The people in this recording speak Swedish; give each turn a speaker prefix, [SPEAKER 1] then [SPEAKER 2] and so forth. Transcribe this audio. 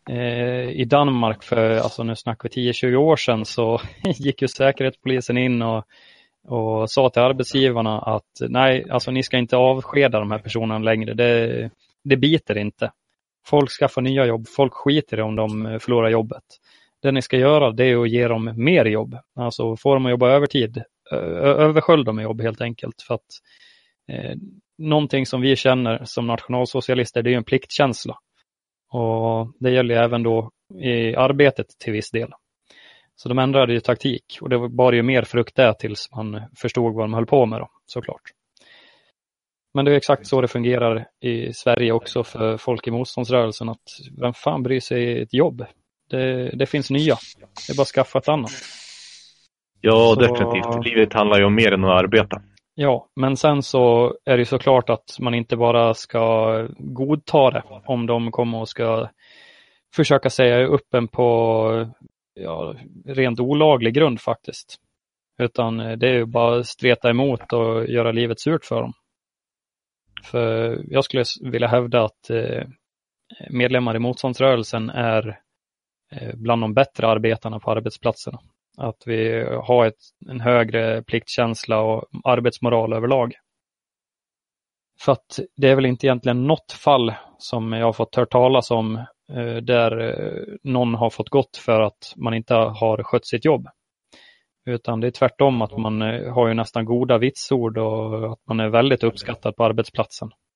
[SPEAKER 1] I Danmark för, alltså nu snackar vi 10-20 år sedan, så gick ju säkerhetspolisen in och sa till arbetsgivarna att nej, alltså ni ska inte avskeda de här personerna längre. Det biter inte. Folk skaffar nya jobb. Folk skiter om de förlorar jobbet. Det ni ska göra, det är att ge dem mer jobb. Alltså får de att jobba övertid. Överskölj dem med jobb helt enkelt. För att någonting som vi känner som nationalsocialister, det är ju en pliktkänsla. Och det gäller ju även då i arbetet till viss del. Så de ändrade ju taktik. Och det var bara ju mer frukt där tills man förstod vad de höll på med då, såklart. Men det är exakt så det fungerar i Sverige också för folk i motståndsrörelsen. Att vem fan bryr sig ett jobb? Det finns nya. Det är bara att skaffa ett annat.
[SPEAKER 2] Ja, så, definitivt. Livet handlar ju om mer än att arbeta.
[SPEAKER 1] Ja, men sen så är det såklart att man inte bara ska godta det om de kommer och ska försöka säga upp en på rent olaglig grund faktiskt. Utan det är ju bara att streta emot och göra livet surt för dem. För jag skulle vilja hävda att medlemmar i motståndsrörelsen är bland de bättre arbetarna på arbetsplatserna. Att vi har en högre pliktkänsla och arbetsmoral överlag. För att det är väl inte egentligen något fall som jag har fått hört talas om där någon har fått gått för att man inte har skött sitt jobb. Utan det är tvärtom att man har ju nästan goda vitsord och att man är väldigt uppskattad på arbetsplatsen.